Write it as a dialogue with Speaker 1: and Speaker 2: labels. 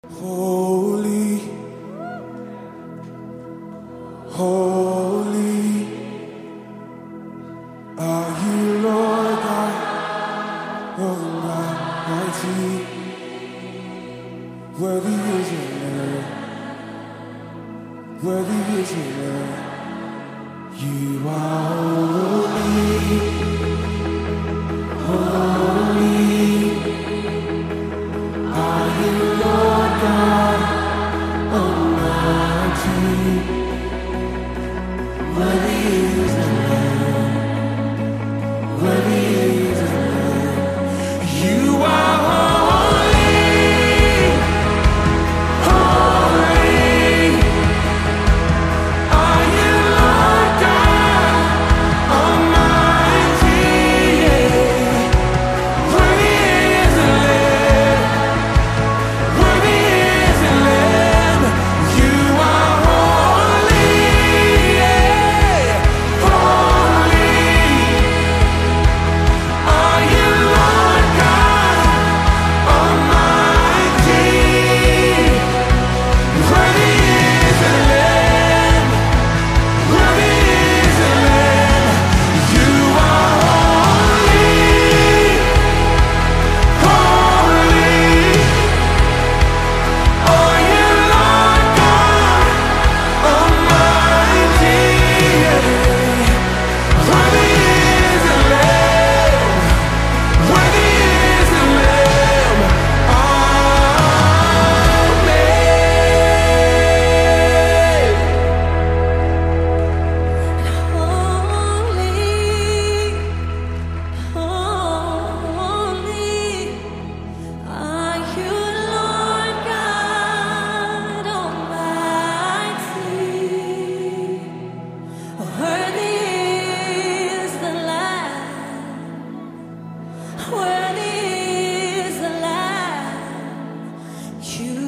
Speaker 1: Holy, holy are you, Lord God Almighty. Worthy is your name, worthy is your name. You are holy, holy are you, Lord God Almighty. Worthy is the Lamb, worthy is the Lamb. You are holy, holy are you, Lord God Almighty. Worthy is the Lamb, worthy is the Lamb. You are holy, holy are you, Lord God Almighty. Worthy is the Lamb, worthy is the Lamb. You are holy, holy are you, Lord God Almighty. Worthy is the Lamb, worthy is the Lamb. Amen. Holy are you, Lord God Almighty. Worthy is the Lamb, worthy is the Lamb. You